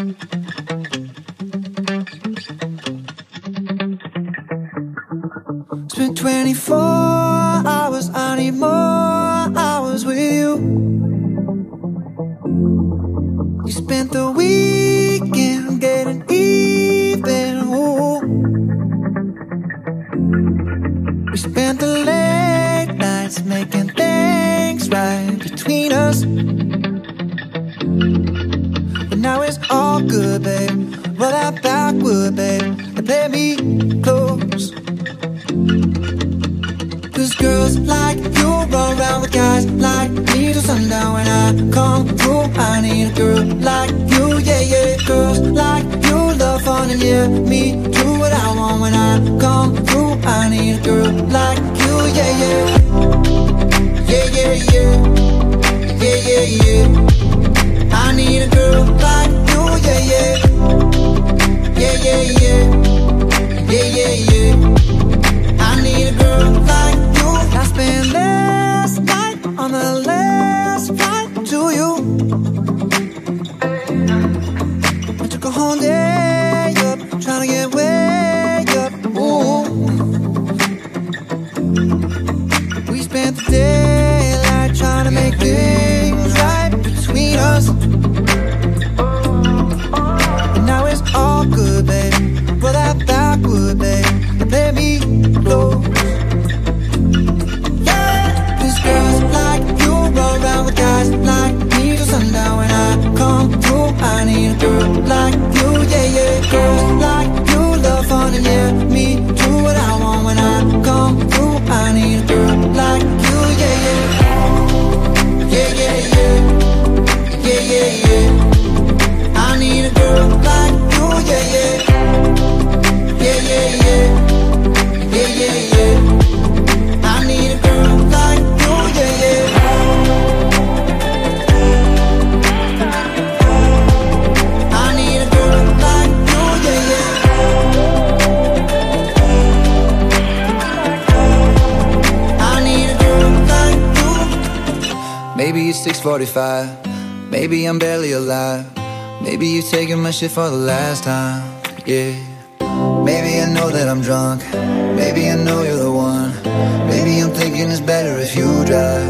Spent 24 hours, I need more hours with you. You spent the weekend getting even, ooh. We spent the late nights making things right between us. But now it's all good, babe. Roll that backward, babe, and play me close. Cause girls like you run around with guys like me till sundown. When I come through, I need a girl like you, yeah, yeah. Girls like you love fun and yeah, me do what I want. When I come through, I need a girl like you, yeah, yeah. Yeah, yeah, yeah. Yeah, yeah, yeah. I need a girl like you, yeah, yeah. Yeah, yeah, yeah. Yeah, yeah, yeah. I need a girl like you. I spent last night on the last flight to you. I took a whole day up, trying to get way up, ooh. We spent the daylight trying to make things right between us. And now it's all good, babe. Roll that backward, babe, and play me close. Yeah, cause girls like you run around with guys like me till sundown. When I come through, I need a girl like you, yeah, yeah. Girls like you love fun and yeah, me do what I want. When I come through, I need a girl like you, yeah, yeah. Yeah, yeah, yeah. Yeah, yeah, yeah. I need a girl like you, yeah, yeah. Yeah, yeah, yeah. Yeah, yeah, yeah. I need a girl like you, yeah, yeah. I need a girl like you, yeah, yeah. I need a girl like you. Maybe it's 6:45. Maybe I'm barely alive. Maybe you're taking my shit for the last time, yeah. Maybe I know that I'm drunk. Maybe I know you're the one. Maybe I'm thinking it's better if you drive.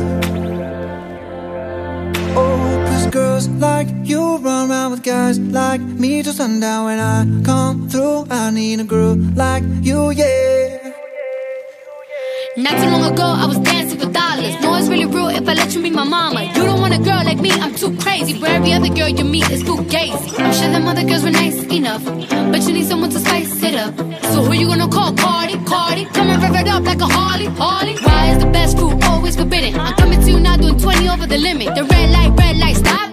Oh, cause girls like you run around with guys like me till sundown. When I come through, I need a girl like you, yeah. Not too long ago, I was dancing for dollars. No, it's really real if I let you be my mama. You don't want a girl like me, I'm too crazy. Where every other girl you meet is fugazi. I'm sure them other girls were nice enough, but you need someone to spice it up. So who you gonna call? Cardi, Cardi. Come and rev it up like a Harley, Harley. Why is the best food always forbidden? I'm coming to you now doing 20 over the limit. The red light, stop